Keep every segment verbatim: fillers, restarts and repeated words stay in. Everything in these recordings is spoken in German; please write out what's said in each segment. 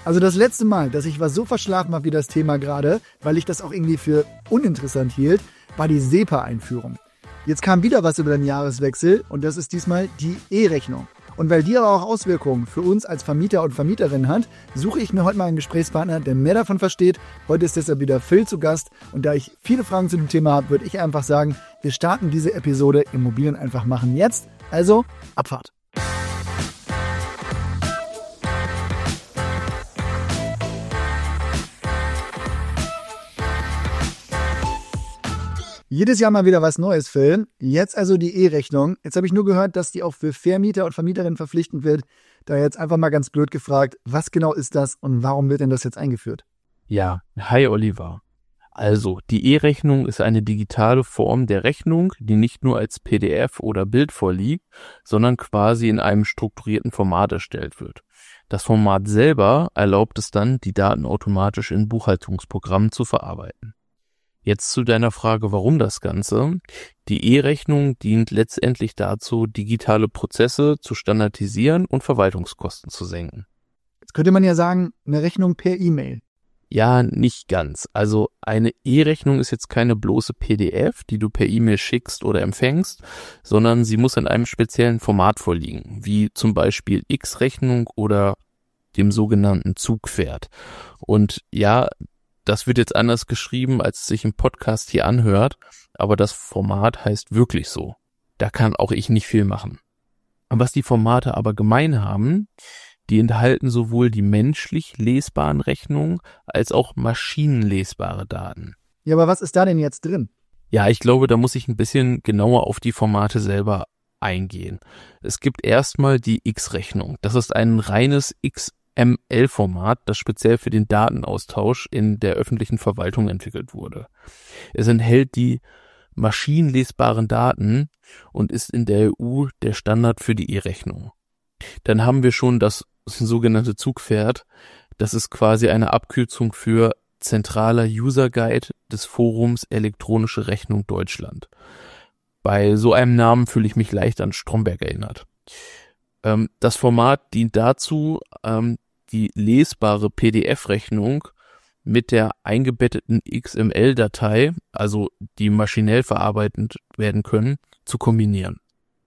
Also das letzte Mal, dass ich was so verschlafen habe wie das Thema gerade, weil ich das auch irgendwie für uninteressant hielt, war die SEPA-Einführung. Jetzt kam wieder was über den Jahreswechsel und das ist diesmal die E-Rechnung. Und weil die aber auch Auswirkungen für uns als Vermieter und Vermieterin hat, suche ich mir heute mal einen Gesprächspartner, der mehr davon versteht. Heute ist deshalb wieder Phil zu Gast und da ich viele Fragen zu dem Thema habe, würde ich einfach sagen, wir starten diese Episode Immobilien einfach machen jetzt. Also, Abfahrt. Jedes Jahr mal wieder was Neues, Phil. Jetzt also die E-Rechnung. Jetzt habe ich nur gehört, dass die auch für Vermieter und Vermieterinnen verpflichtend wird. Da jetzt einfach mal ganz blöd gefragt, was genau ist das und warum wird denn das jetzt eingeführt? Ja, hi Oliver. Also, die E-Rechnung ist eine digitale Form der Rechnung, die nicht nur als P D F oder Bild vorliegt, sondern quasi in einem strukturierten Format erstellt wird. Das Format selber erlaubt es dann, die Daten automatisch in Buchhaltungsprogrammen zu verarbeiten. Jetzt zu deiner Frage, warum das Ganze. Die E-Rechnung dient letztendlich dazu, digitale Prozesse zu standardisieren und Verwaltungskosten zu senken. Jetzt könnte man ja sagen, eine Rechnung per E-Mail. Ja, nicht ganz. Also eine E-Rechnung ist jetzt keine bloße P D F, die du per E-Mail schickst oder empfängst, sondern sie muss in einem speziellen Format vorliegen, wie zum Beispiel X-Rechnung oder dem sogenannten Zugpferd. Und ja, das wird jetzt anders geschrieben, als es sich im Podcast hier anhört, aber das Format heißt wirklich so. Da kann auch ich nicht viel machen. Was die Formate aber gemein haben, die enthalten sowohl die menschlich lesbaren Rechnungen als auch maschinenlesbare Daten. Ja, aber was ist da denn jetzt drin? Ja, ich glaube, da muss ich ein bisschen genauer auf die Formate selber eingehen. Es gibt erstmal die X-Rechnung. Das ist ein reines X M L-Format, das speziell für den Datenaustausch in der öffentlichen Verwaltung entwickelt wurde. Es enthält die maschinenlesbaren Daten und ist in der E U der Standard für die E-Rechnung. Dann haben wir schon das sogenannte Zugpferd. Das ist quasi eine Abkürzung für Zentraler User Guide des Forums Elektronische Rechnung Deutschland. Bei so einem Namen fühle ich mich leicht an Stromberg erinnert. Ähm, das Format dient dazu, ähm, die lesbare P D F-Rechnung mit der eingebetteten X M L-Datei, also die maschinell verarbeitet werden können, zu kombinieren.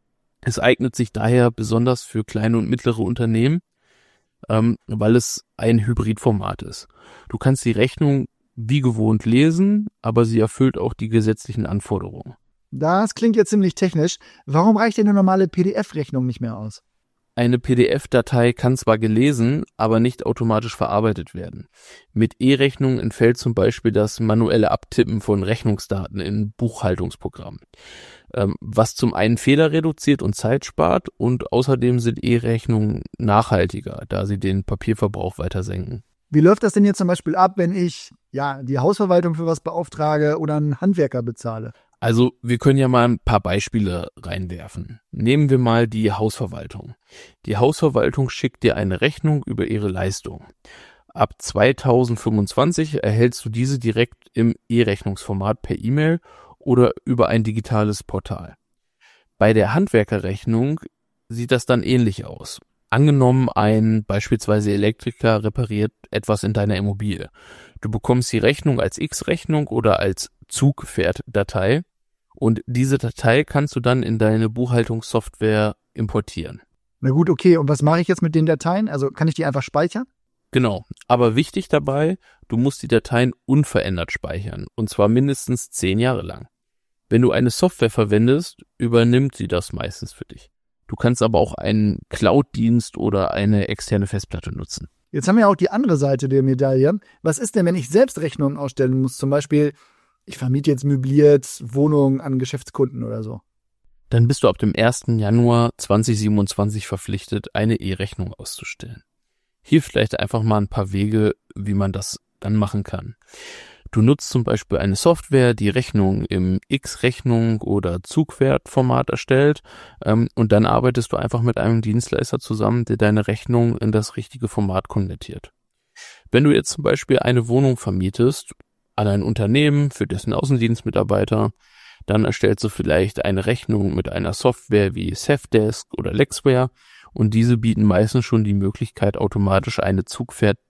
Es eignet sich daher besonders für kleine und mittlere Unternehmen, ähm, weil es ein Hybridformat ist. Du kannst die Rechnung wie gewohnt lesen, aber sie erfüllt auch die gesetzlichen Anforderungen. Das klingt ja ziemlich technisch. Warum reicht denn eine normale P D F-Rechnung nicht mehr aus? Eine P D F-Datei kann zwar gelesen, aber nicht automatisch verarbeitet werden. Mit E-Rechnung entfällt zum Beispiel das manuelle Abtippen von Rechnungsdaten in Buchhaltungsprogrammen, ähm, was zum einen Fehler reduziert und Zeit spart und außerdem sind E-Rechnungen nachhaltiger, da sie den Papierverbrauch weiter senken. Wie läuft das denn jetzt zum Beispiel ab, wenn ich ja die Hausverwaltung für was beauftrage oder einen Handwerker bezahle? Also wir können ja mal ein paar Beispiele reinwerfen. Nehmen wir mal die Hausverwaltung. Die Hausverwaltung schickt dir eine Rechnung über ihre Leistung. Ab zweitausendfünfundzwanzig erhältst du diese direkt im E-Rechnungsformat per E-Mail oder über ein digitales Portal. Bei der Handwerkerrechnung sieht das dann ähnlich aus. Angenommen, ein beispielsweise Elektriker repariert etwas in deiner Immobilie. Du bekommst die Rechnung als X-Rechnung oder als Zugpferd-Datei und diese Datei kannst du dann in deine Buchhaltungssoftware importieren. Na gut, okay. Und was mache ich jetzt mit den Dateien? Also kann ich die einfach speichern? Genau, aber wichtig dabei, du musst die Dateien unverändert speichern und zwar mindestens zehn Jahre lang. Wenn du eine Software verwendest, übernimmt sie das meistens für dich. Du kannst aber auch einen Cloud-Dienst oder eine externe Festplatte nutzen. Jetzt haben wir auch die andere Seite der Medaille. Was ist denn, wenn ich selbst Rechnungen ausstellen muss? Zum Beispiel, ich vermiete jetzt möbliert Wohnungen an Geschäftskunden oder so. Dann bist du ab dem ersten Januar zweitausendsiebenundzwanzig verpflichtet, eine E-Rechnung auszustellen. Hier vielleicht einfach mal ein paar Wege, wie man das dann machen kann. Du nutzt zum Beispiel eine Software, die Rechnung im X-Rechnung oder Zugpferd-Format erstellt ähm, und dann arbeitest du einfach mit einem Dienstleister zusammen, der deine Rechnung in das richtige Format konvertiert. Wenn du jetzt zum Beispiel eine Wohnung vermietest an ein Unternehmen für dessen Außendienstmitarbeiter, dann erstellst du vielleicht eine Rechnung mit einer Software wie Safdesk oder Lexware und diese bieten meistens schon die Möglichkeit, automatisch eine Zugpferd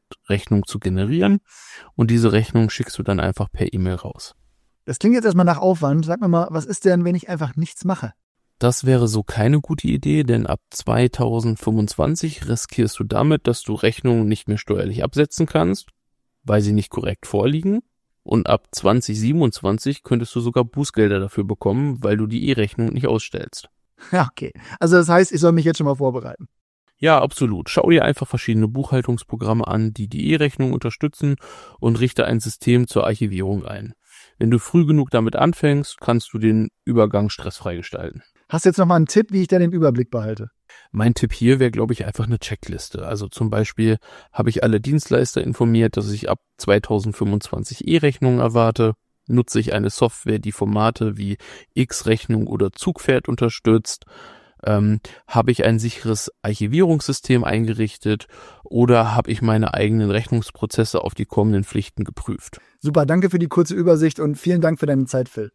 Rechnung zu generieren und diese Rechnung schickst du dann einfach per E-Mail raus. Das klingt jetzt erstmal nach Aufwand. Sag mir mal, was ist denn, wenn ich einfach nichts mache? Das wäre so keine gute Idee, denn ab zweitausendfünfundzwanzig riskierst du damit, dass du Rechnungen nicht mehr steuerlich absetzen kannst, weil sie nicht korrekt vorliegen. Und ab zweitausendsiebenundzwanzig könntest du sogar Bußgelder dafür bekommen, weil du die E-Rechnung nicht ausstellst. Ja, okay. Also das heißt, ich soll mich jetzt schon mal vorbereiten. Ja, absolut. Schau dir einfach verschiedene Buchhaltungsprogramme an, die die E-Rechnung unterstützen und richte ein System zur Archivierung ein. Wenn du früh genug damit anfängst, kannst du den Übergang stressfrei gestalten. Hast du jetzt noch mal einen Tipp, wie ich da den Überblick behalte? Mein Tipp hier wäre, glaube ich, einfach eine Checkliste. Also zum Beispiel habe ich alle Dienstleister informiert, dass ich ab zweitausendfünfundzwanzig E-Rechnungen erwarte. Nutze ich eine Software, die Formate wie X-Rechnung oder Zugpferd unterstützt? Ähm, habe ich ein sicheres Archivierungssystem eingerichtet oder habe ich meine eigenen Rechnungsprozesse auf die kommenden Pflichten geprüft? Super, danke für die kurze Übersicht und vielen Dank für deine Zeit, Phil.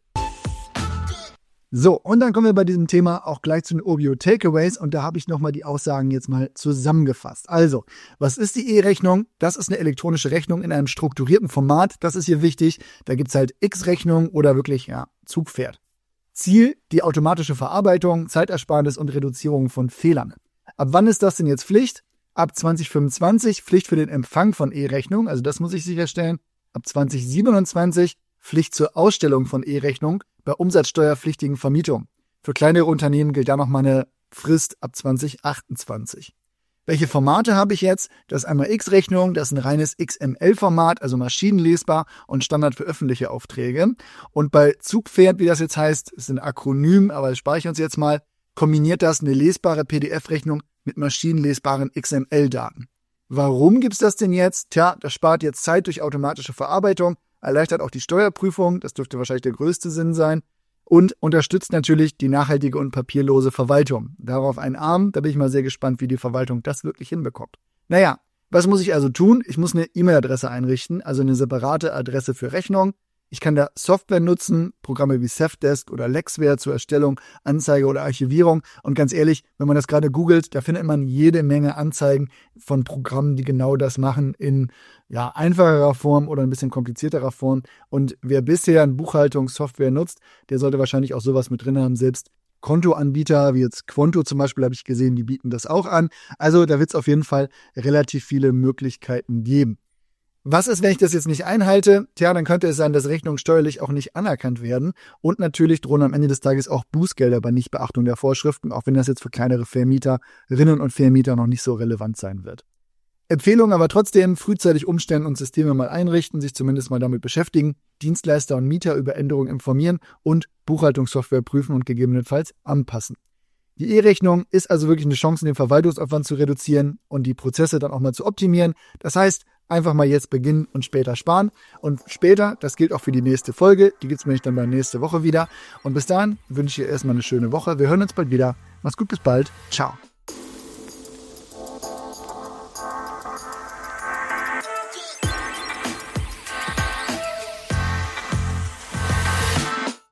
So, und dann kommen wir bei diesem Thema auch gleich zu den Urbio Takeaways und da habe ich nochmal die Aussagen jetzt mal zusammengefasst. Also, was ist die E-Rechnung? Das ist eine elektronische Rechnung in einem strukturierten Format. Das ist hier wichtig. Da gibt's halt X-Rechnung oder wirklich, ja, Zugpferd. Ziel, die automatische Verarbeitung, Zeitersparnis und Reduzierung von Fehlern. Ab wann ist das denn jetzt Pflicht? Ab zweitausendsiebenundzwanzig Pflicht für den Empfang von E-Rechnung, also das muss ich sicherstellen. Ab zweitausendsiebenundzwanzig Pflicht zur Ausstellung von E-Rechnung bei umsatzsteuerpflichtigen Vermietungen. Für kleinere Unternehmen gilt da noch mal eine Frist ab zweitausendachtundzwanzig. Welche Formate habe ich jetzt? Das ist einmal X-Rechnung, das ist ein reines X M L-Format, also maschinenlesbar und Standard für öffentliche Aufträge. Und bei Zugpferd, wie das jetzt heißt, ist ein Akronym, aber das spare ich uns jetzt mal, kombiniert das eine lesbare P D F-Rechnung mit maschinenlesbaren X M L-Daten. Warum gibt's das denn jetzt? Tja, das spart jetzt Zeit durch automatische Verarbeitung, erleichtert auch die Steuerprüfung, das dürfte wahrscheinlich der größte Sinn sein, und unterstützt natürlich die nachhaltige und papierlose Verwaltung. Darauf ein Arm, da bin ich mal sehr gespannt, wie die Verwaltung das wirklich hinbekommt. Naja, was muss ich also tun? Ich muss eine E-Mail-Adresse einrichten, also eine separate Adresse für Rechnung. Ich kann da Software nutzen, Programme wie Safdesk oder Lexware zur Erstellung, Anzeige oder Archivierung. Und ganz ehrlich, wenn man das gerade googelt, da findet man jede Menge Anzeigen von Programmen, die genau das machen in ja, einfacherer Form oder ein bisschen komplizierterer Form. Und wer bisher eine Buchhaltungssoftware nutzt, der sollte wahrscheinlich auch sowas mit drin haben. Selbst Kontoanbieter wie jetzt Quonto zum Beispiel, habe ich gesehen, die bieten das auch an. Also da wird es auf jeden Fall relativ viele Möglichkeiten geben. Was ist, wenn ich das jetzt nicht einhalte? Tja, dann könnte es sein, dass Rechnungen steuerlich auch nicht anerkannt werden. Und natürlich drohen am Ende des Tages auch Bußgelder bei Nichtbeachtung der Vorschriften, auch wenn das jetzt für kleinere Vermieterinnen und Vermieter noch nicht so relevant sein wird. Empfehlung aber trotzdem, frühzeitig umstellen und Systeme mal einrichten, sich zumindest mal damit beschäftigen, Dienstleister und Mieter über Änderungen informieren und Buchhaltungssoftware prüfen und gegebenenfalls anpassen. Die E-Rechnung ist also wirklich eine Chance, den Verwaltungsaufwand zu reduzieren und die Prozesse dann auch mal zu optimieren. Das heißt, einfach mal jetzt beginnen und später sparen. Und später, das gilt auch für die nächste Folge, die gibt's nämlich dann bei nächste Woche wieder. Und bis dahin wünsche ich dir erstmal eine schöne Woche. Wir hören uns bald wieder. Mach's gut, bis bald. Ciao.